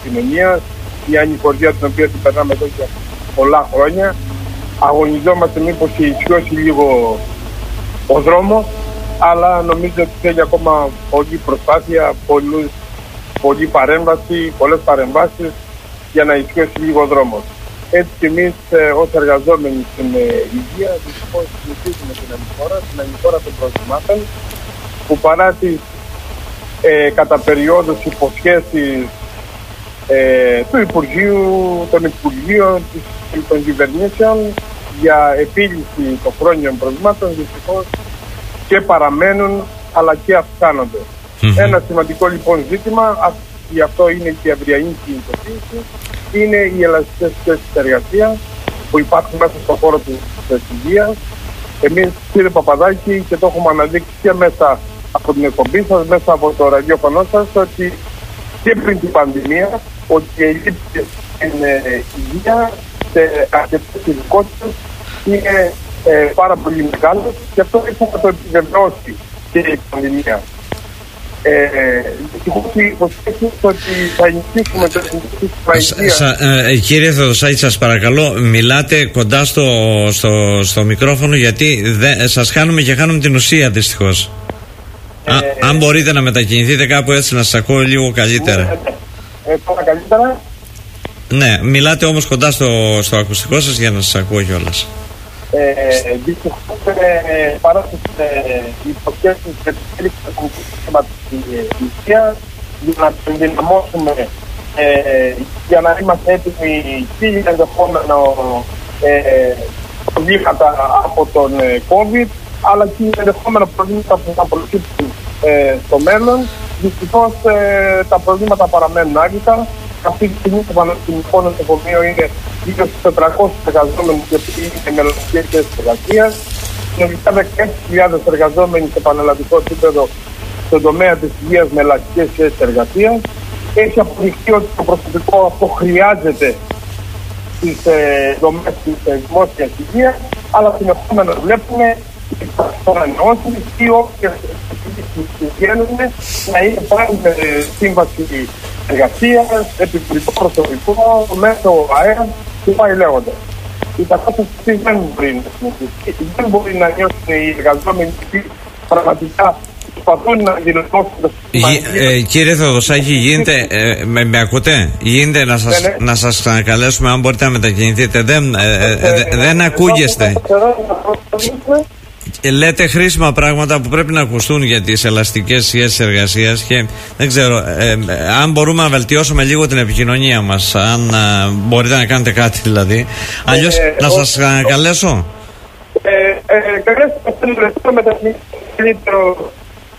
κοινωνίας, μια ανηφορία την οποία την περνάμε εδώ και πολλά χρόνια. Αγωνιζόμαστε μήπως ισιώσει λίγο ο δρόμος, αλλά νομίζω ότι θέλει ακόμα πολλή προσπάθεια, πολλή παρέμβαση, πολλές παρεμβάσεις για να ισιώσει λίγο ο δρόμος. Έτσι και εμείς ως εργαζόμενοι στην υγεία δυστυχώς συνεχίζουμε την ανηφόρα των προσημάτων, που παρά τις κατά περιόδους υποσχέσεις του Υπουργείου, των Υπουργείων, των κυβερνήσεων για επίλυση των χρόνιων προβλημάτων, δυστυχώς και παραμένουν αλλά και αυξάνονται. Ένα σημαντικό λοιπόν ζήτημα, γι' αυτό είναι και η αυριανή κινητοποίηση, είναι οι ελαστικές σχέσεις εργασίας που υπάρχουν μέσα στον χώρο της υγείας. Εμείς, κύριε Παπαδάκη, και το έχουμε αναδείξει και μέσα από την εκπομπή σας, μέσα από το ραδιόφωνο σας, ότι και πριν την πανδημία, ότι οι ελλείψεις στην υγεία σε αρκετές ειδικότητες είναι πάρα πολύ μεγάλες, και αυτό ήρθε να το επιβεβαιώσει και η πανδημία. Κύριε Θεοδοσάκη, σας παρακαλώ, μιλάτε κοντά στο μικρόφωνο, γιατί σας χάνουμε και χάνουμε την ουσία δυστυχώς. Αν μπορείτε να μετακινηθείτε κάπου έτσι να σας ακούω λίγο καλύτερα. Τώρα καλύτερα. Ναι, μιλάτε όμως κοντά στο ακουστικό σας για να σας ακούω κιόλας. Δυστυχώς παρά τις υποσχέσεις και τις στήριξης του συστήματος της υγείας, για να την ενδυναμώσουμε, για να είμαστε έτοιμοι και για ενδεχόμενο προβλήματα από τον COVID, αλλά και ενδεχόμενα προβλήματα που θα προκύψουν στο μέλλον. Δυστυχώς τα προβλήματα παραμένουν άγγιτα. Αυτή τη στιγμή το Πανεπιστημιακό Νοσοκομείο είναι γύρω στους 400 εργαζόμενους και είναι μελλοντικές θέσεις εργασίας. Συνολικά 16.000 εργαζόμενοι σε πανελλαδικό επίπεδο στον τομέα της υγείας με ελαχιστικές θέσεις εργασίας. Έχει αποδειχθεί ότι το προσωπικό αυτό χρειάζεται στις δομές της δημόσιας υγείας, αλλά συνεχόμενα βλέπουμε ανανεώσεις ή όποιες βγαίνουν να είναι πάλι με σύμβαση εργασίας, επιπληκτικό προσωπικό, μέσω αέρα και πάει λέγοντας. Η κατάσταση δεν μπορεί να νιώσουν οι εργαζόμενοι που πραγματικά προσπαθούν να δηλώσουν. Κύριε Θεοδοσάκη, γίνεται, με ακούτε? Γίνεται να σας καλέσουμε, αν μπορείτε να μετακινηθείτε? Δεν ακούγεστε. Λέτε χρήσιμα πράγματα που πρέπει να ακουστούν για τις ελαστικές σχέσεις εργασίας, και δεν ξέρω αν μπορούμε να βελτιώσουμε λίγο την επικοινωνία μας, αν μπορείτε να κάνετε κάτι δηλαδή. Αλλιώς να σας καλέσω. Καλέσω με τα καλύτερο.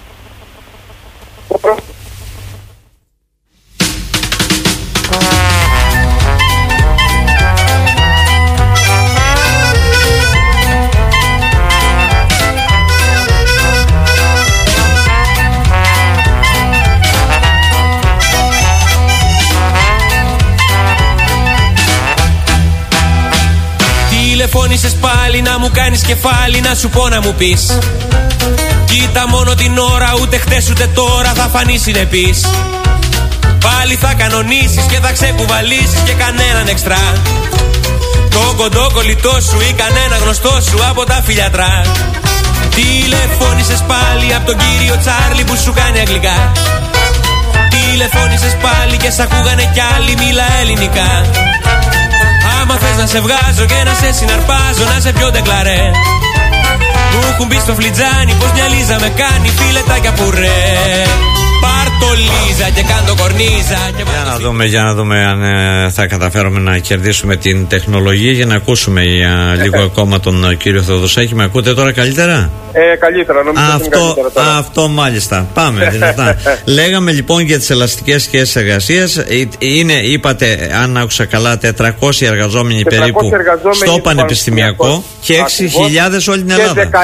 Τηλεφώνησες πάλι να μου κάνεις κεφάλι, να σου πω να μου πεις. Κοίτα μόνο την ώρα, ούτε χτες ούτε τώρα θα φανείς συνεπής. Πάλι θα κανονίσεις και θα ξεκουβαλήσεις και κανέναν εξτρά. Το κοντό κολλητό σου ή κανένα γνωστό σου από τα φιλιατρά. Τηλεφώνησες πάλι από τον κύριο Τσάρλι που σου κάνει αγγλικά. Τηλεφώνησες πάλι και σ' ακούγανε κι άλλοι, μίλα ελληνικά. Άμα θες να σε βγάζω και να σε συναρπάζω, να σε πιω ντεκλαρέ. Μου έχουν μπει στο φλιτζάνι πως μια Λίζα με κάνει φιλετάκια πουρέ. Πάρ' το Λίζα και κάν' το κορνίζα. Για να δούμε αν θα καταφέρουμε να κερδίσουμε την τεχνολογία, για να ακούσουμε για λίγο ακόμα τον κύριο Θεοδοσάκη. Με ακούτε τώρα καλύτερα? Καλύτερα, νομίζω ότι είναι καλύτερα τώρα. Αυτό μάλιστα. Πάμε δυνατά. Λέγαμε λοιπόν για τις ελαστικές σχέσεις εργασίας. Είναι, είπατε, αν άκουσα καλά, 400 εργαζόμενοι περίπου στο Πανεπιστημιακό και 6.000 όλη την Ελλάδα. Και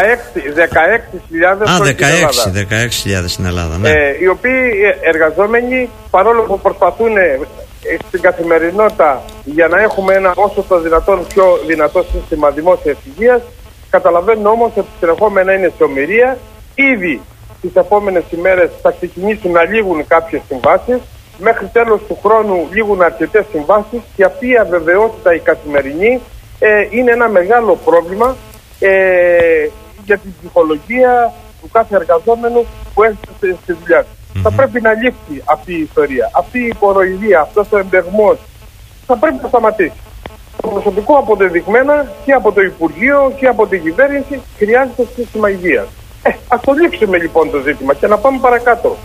16.000 στην Ελλάδα. Ναι. Οι οποίοι εργαζόμενοι, παρόλο που προσπαθούν στην καθημερινότητα για να έχουμε ένα όσο το δυνατόν πιο δυνατό σύστημα δημόσιας υγείας, καταλαβαίνουν όμως ότι συνεχόμενα είναι σε ομηρία. Ήδη τις επόμενες ημέρες θα ξεκινήσουν να λήγουν κάποιες συμβάσεις μέχρι τέλος του χρόνου λήγουν αρκετές συμβάσεις και αυτή η αβεβαιότητα η καθημερινή είναι ένα μεγάλο πρόβλημα για την ψυχολογία του κάθε εργαζόμενου που έρχεται στη δουλειά του. Θα πρέπει να λήξει αυτή η ιστορία, αυτή η κοροϊδία, αυτός ο εμπεγμός θα πρέπει να σταματήσει. Το προσωπικό αποδεδειγμένα και από το Υπουργείο και από την κυβέρνηση χρειάζεται σύστημα υγείας. Ας το λήξουμε λοιπόν το ζήτημα και να πάμε παρακάτω.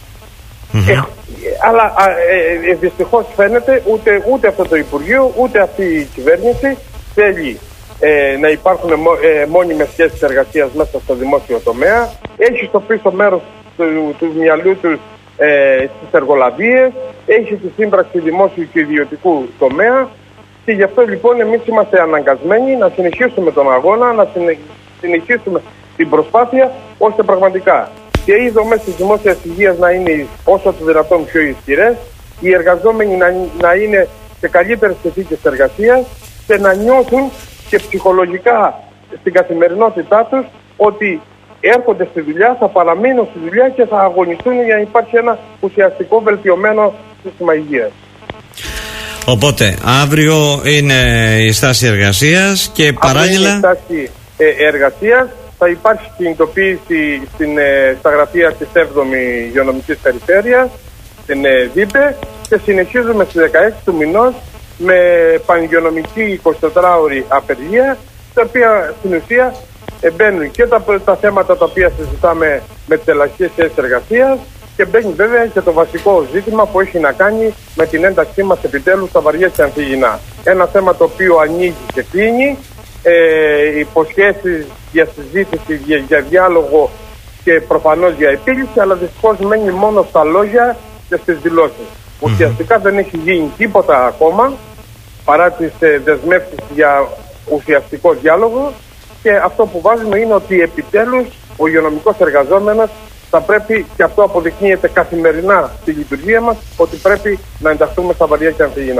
Αλλά δυστυχώς φαίνεται ούτε αυτό το Υπουργείο ούτε αυτή η κυβέρνηση θέλει να υπάρχουν μόνιμες σχέσεις εργασίας μέσα στο δημόσιο τομέα. Έχει στο πίσω μέρος του μυαλού του στις εργολαβίες, έχει τη σύμπραξη δημόσιου και ιδιωτικού τομέα και γι' αυτό λοιπόν εμείς είμαστε αναγκασμένοι να συνεχίσουμε τον αγώνα, να συνεχίσουμε την προσπάθεια ώστε πραγματικά και οι δομές της δημόσιας υγείας να είναι όσο το δυνατόν πιο ισχυρές, οι εργαζόμενοι να είναι σε καλύτερες συνθήκες εργασίας και να νιώθουν και ψυχολογικά στην καθημερινότητά τους ότι έρχονται στη δουλειά, θα παραμείνουν στη δουλειά και θα αγωνιστούν για να υπάρχει ένα ουσιαστικό βελτιωμένο σύστημα υγείας. Οπότε αύριο είναι η στάση εργασίας και παράλληλα... Είναι η στάση εργασίας. Θα υπάρξει κινητοποίηση στα γραφεία της 7ης Υγειονομικής Περιφέρειας, στην ΔΥΠΕ, και συνεχίζουμε στις 16 του μηνός με πανηγειονομική 24ωρη απεργία, τα οποία στην ουσία μπαίνουν και τα θέματα τα οποία συζητάμε με τις ελαχιστικές σχέσεις εργασίας και μπαίνει βέβαια και το βασικό ζήτημα που έχει να κάνει με την ένταξή μας επιτέλους στα βαριά και ανθυγιεινά. Ένα θέμα το οποίο ανοίγει και κλείνει, υποσχέσεις για συζήτηση, για διάλογο και προφανώς για επίλυση, αλλά δυστυχώς μένει μόνο στα λόγια και στις δηλώσεις. Ουσιαστικά δεν έχει γίνει τίποτα ακόμα παρά τις δεσμεύσεις για ουσιαστικό διάλογο και αυτό που βάζουμε είναι ότι επιτέλους ο υγειονομικός εργαζόμενος θα πρέπει, και αυτό αποδεικνύεται καθημερινά στη λειτουργία μας, ότι πρέπει να ενταχθούμε στα βαριά και ανθυγιεινά.